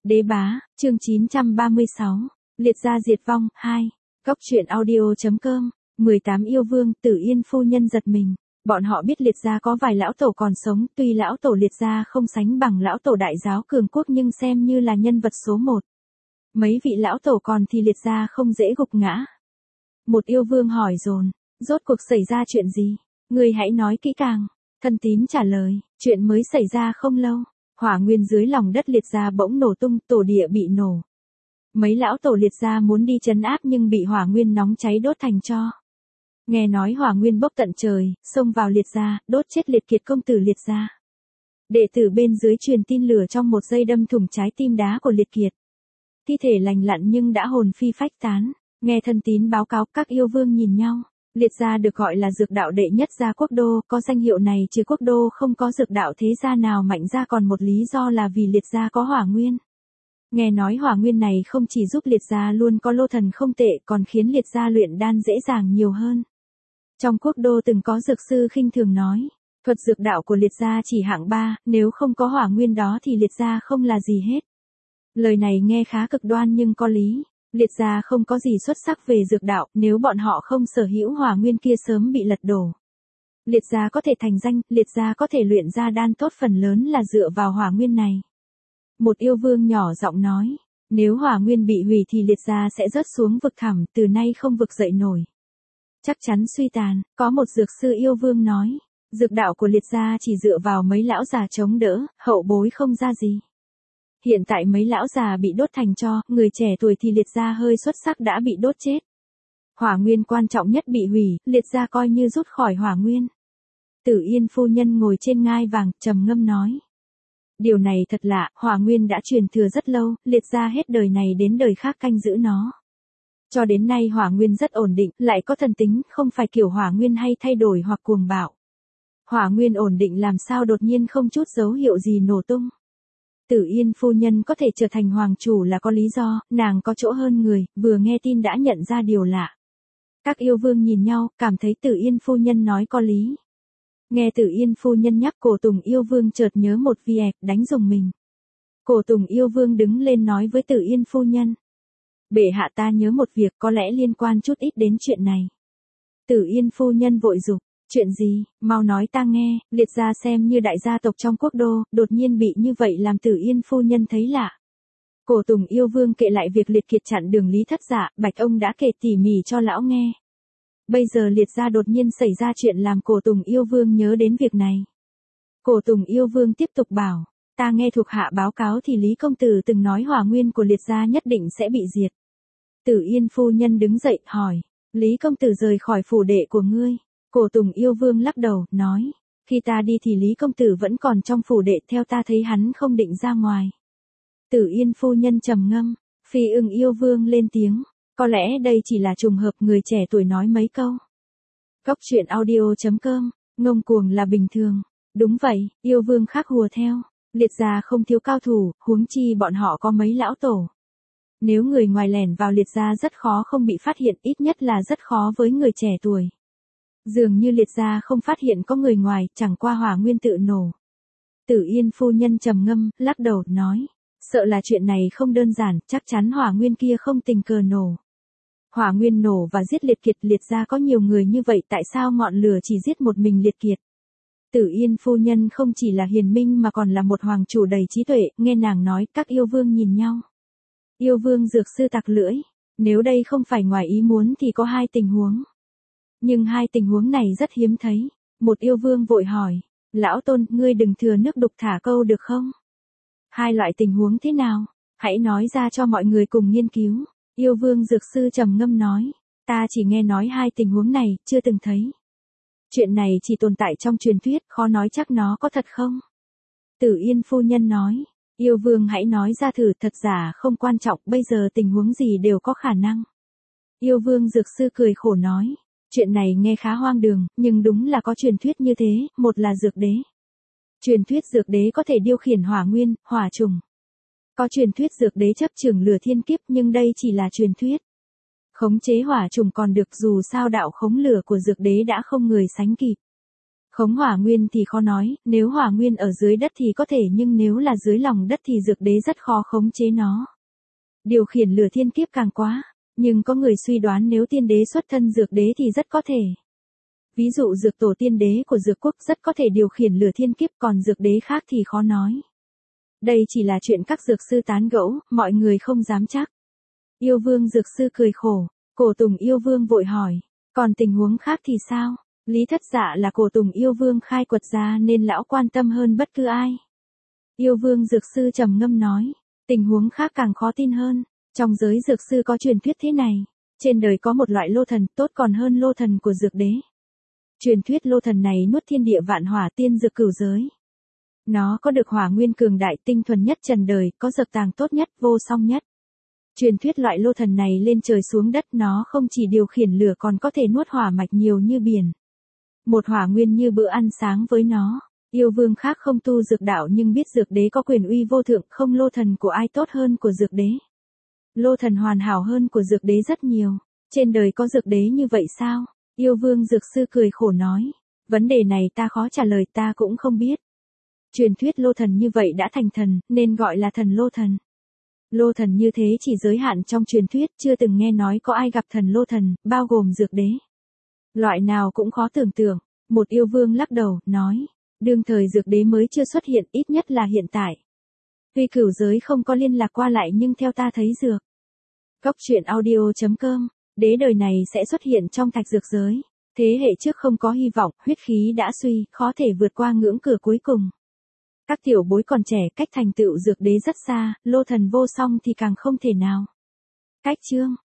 Đế bá, chương 936, Liệt gia diệt vong, 2. Góc truyện audio.com, 18 yêu vương, Tử Yên phu nhân giật mình. Bọn họ biết Liệt gia có vài lão tổ còn sống, tuy lão tổ Liệt gia không sánh bằng lão tổ đại giáo cường quốc nhưng xem như là nhân vật số 1. Mấy vị lão tổ còn thì Liệt gia không dễ gục ngã. Một yêu vương hỏi dồn, rốt cuộc xảy ra chuyện gì? Người hãy nói kỹ càng. Thân tín trả lời, chuyện mới xảy ra không lâu. Hỏa nguyên dưới lòng đất Liệt gia bỗng nổ tung, tổ địa bị nổ. Mấy lão tổ Liệt gia muốn đi trấn áp nhưng bị hỏa nguyên nóng cháy đốt thành tro. Nghe nói hỏa nguyên bốc tận trời, xông vào Liệt gia, đốt chết Liệt Kiệt công tử Liệt gia. Đệ tử bên dưới truyền tin lửa trong một giây đâm thủng trái tim đá của Liệt Kiệt. Thi thể lành lặn nhưng đã hồn phi phách tán. Nghe thân tín báo cáo, các yêu vương nhìn nhau. Liệt gia được gọi là dược đạo đệ nhất gia quốc đô, có danh hiệu này chứ quốc đô không có dược đạo thế gia nào mạnh ra, còn một lý do là vì Liệt gia có hỏa nguyên. Nghe nói hỏa nguyên này không chỉ giúp Liệt gia luôn có lô thần không tệ, còn khiến Liệt gia luyện đan dễ dàng nhiều hơn. Trong quốc đô từng có dược sư khinh thường nói, thuật dược đạo của Liệt gia chỉ hạng 3, nếu không có hỏa nguyên đó thì Liệt gia không là gì hết. Lời này nghe khá cực đoan nhưng có lý. Liệt gia không có gì xuất sắc về dược đạo, nếu bọn họ không sở hữu hỏa nguyên kia sớm bị lật đổ. Liệt gia có thể thành danh, Liệt gia có thể luyện ra đan tốt phần lớn là dựa vào hỏa nguyên này. Một yêu vương nhỏ giọng nói, nếu hỏa nguyên bị hủy thì Liệt gia sẽ rớt xuống vực thẳm, từ nay không vực dậy nổi. Chắc chắn suy tàn, có một dược sư yêu vương nói, dược đạo của Liệt gia chỉ dựa vào mấy lão già chống đỡ, hậu bối không ra gì. Hiện tại mấy lão già bị đốt thành tro, người trẻ tuổi thì Liệt gia hơi xuất sắc đã bị đốt chết. Hỏa nguyên quan trọng nhất bị hủy, Liệt gia coi như rút khỏi hỏa nguyên. Tử Yên phu nhân ngồi trên ngai vàng, trầm ngâm nói. Điều này thật lạ, hỏa nguyên đã truyền thừa rất lâu, Liệt gia hết đời này đến đời khác canh giữ nó. Cho đến nay hỏa nguyên rất ổn định, lại có thần tính, không phải kiểu hỏa nguyên hay thay đổi hoặc cuồng bạo. Hỏa nguyên ổn định làm sao đột nhiên không chút dấu hiệu gì nổ tung. Tử Yên phu nhân có thể trở thành hoàng chủ là có lý do, nàng có chỗ hơn người, vừa nghe tin đã nhận ra điều lạ. Các yêu vương nhìn nhau, cảm thấy Tử Yên phu nhân nói có lý. Nghe Tử Yên phu nhân nhắc, Cổ Tùng yêu vương chợt nhớ một việc, đánh rùng mình. Cổ Tùng yêu vương đứng lên nói với Tử Yên phu nhân. Bệ hạ, ta nhớ một việc có lẽ liên quan chút ít đến chuyện này. Tử Yên phu nhân vội giục. Chuyện gì, mau nói ta nghe. Liệt gia xem như đại gia tộc trong quốc đô, đột nhiên bị như vậy làm Tử Yên phu nhân thấy lạ. Cổ Tùng yêu vương kể lại việc Liệt Kiệt chặn đường Lý Thất Dạ, Bạch ông đã kể tỉ mỉ cho lão nghe. Bây giờ Liệt gia đột nhiên xảy ra chuyện làm Cổ Tùng yêu vương nhớ đến việc này. Cổ Tùng yêu vương tiếp tục bảo, ta nghe thuộc hạ báo cáo thì Lý công tử từng nói hỏa nguyên của Liệt gia nhất định sẽ bị diệt. Tử Yên phu nhân đứng dậy, hỏi, Lý công tử rời khỏi phủ đệ của ngươi? Cổ Tùng yêu vương lắc đầu, nói, khi ta đi thì Lý công tử vẫn còn trong phủ đệ, theo ta thấy hắn không định ra ngoài. Tử Yên phu nhân trầm ngâm, Phi Ưng yêu vương lên tiếng, có lẽ đây chỉ là trùng hợp, người trẻ tuổi nói mấy câu. Góc truyện audio.com, ngông cuồng là bình thường. Đúng vậy, yêu vương khác hùa theo, Liệt gia không thiếu cao thủ, huống chi bọn họ có mấy lão tổ. Nếu người ngoài lẻn vào Liệt gia rất khó không bị phát hiện, ít nhất là rất khó với người trẻ tuổi. Dường như Liệt gia không phát hiện có người ngoài, chẳng qua hỏa nguyên tự nổ. Tử Yên phu nhân trầm ngâm, lắc đầu, nói, sợ là chuyện này không đơn giản, chắc chắn hỏa nguyên kia không tình cờ nổ. Hỏa nguyên nổ và giết Liệt Kiệt, Liệt gia có nhiều người như vậy, tại sao ngọn lửa chỉ giết một mình Liệt Kiệt? Tử Yên phu nhân không chỉ là hiền minh mà còn là một hoàng chủ đầy trí tuệ, nghe nàng nói, các yêu vương nhìn nhau. Yêu vương dược sư tặc lưỡi, nếu đây không phải ngoài ý muốn thì có hai tình huống. Nhưng hai tình huống này rất hiếm thấy. Một yêu vương vội hỏi, lão tôn, ngươi đừng thừa nước đục thả câu được không? Hai loại tình huống thế nào? Hãy nói ra cho mọi người cùng nghiên cứu. Yêu vương dược sư trầm ngâm nói, ta chỉ nghe nói hai tình huống này, chưa từng thấy. Chuyện này chỉ tồn tại trong truyền thuyết, khó nói chắc nó có thật không? Tử Yên phu nhân nói, yêu vương hãy nói ra thử, thật giả không quan trọng, bây giờ tình huống gì đều có khả năng. Yêu vương dược sư cười khổ nói, chuyện này nghe khá hoang đường, nhưng đúng là có truyền thuyết như thế, một là dược đế. Truyền thuyết dược đế có thể điều khiển hỏa nguyên, hỏa trùng. Có truyền thuyết dược đế chấp chưởng lửa thiên kiếp, nhưng đây chỉ là truyền thuyết. Khống chế hỏa trùng còn được, dù sao đạo khống lửa của dược đế đã không người sánh kịp. Khống hỏa nguyên thì khó nói, nếu hỏa nguyên ở dưới đất thì có thể nhưng nếu là dưới lòng đất thì dược đế rất khó khống chế nó. Điều khiển lửa thiên kiếp càng quá, nhưng có người suy đoán nếu tiên đế xuất thân dược đế thì rất có thể. Ví dụ dược tổ tiên đế của dược quốc rất có thể điều khiển lửa thiên kiếp còn dược đế khác thì khó nói. Đây chỉ là chuyện các dược sư tán gẫu, mọi người không dám chắc. Yêu vương dược sư cười khổ, Cổ Tùng yêu vương vội hỏi, còn tình huống khác thì sao? Lý Thất Dạ là Cổ Tùng yêu vương khai quật ra nên lão quan tâm hơn bất cứ ai. Yêu vương dược sư trầm ngâm nói, tình huống khác càng khó tin hơn, trong giới dược sư có truyền thuyết thế này, trên đời có một loại lô thần tốt còn hơn lô thần của dược đế. Truyền thuyết lô thần này nuốt thiên địa vạn hỏa tiên dược cửu giới. Nó có được hỏa nguyên cường đại tinh thuần nhất trần đời, có dược tàng tốt nhất, vô song nhất. Truyền thuyết loại lô thần này lên trời xuống đất nó không chỉ điều khiển lửa còn có thể nuốt hỏa mạch nhiều như biển. Một hỏa nguyên như bữa ăn sáng với nó. Yêu vương khác không tu dược đạo nhưng biết dược đế có quyền uy vô thượng, không lô thần của ai tốt hơn của dược đế. Lô thần hoàn hảo hơn của dược đế rất nhiều. Trên đời có dược đế như vậy sao? Yêu vương dược sư cười khổ nói. Vấn đề này ta khó trả lời, ta cũng không biết. Truyền thuyết lô thần như vậy đã thành thần, nên gọi là thần lô thần. Lô thần như thế chỉ giới hạn trong truyền thuyết, chưa từng nghe nói có ai gặp thần lô thần, bao gồm dược đế. Loại nào cũng khó tưởng tượng. Một yêu vương lắc đầu, nói. Đương thời dược đế mới chưa xuất hiện, ít nhất là hiện tại. Tuy cửu giới không có liên lạc qua lại nhưng theo ta thấy dược. Cốc truyện audio.com, đế đời này sẽ xuất hiện trong thạch dược giới. Thế hệ trước không có hy vọng, huyết khí đã suy, khó thể vượt qua ngưỡng cửa cuối cùng. Các tiểu bối còn trẻ cách thành tựu dược đế rất xa, lô thần vô song thì càng không thể nào. Cách chương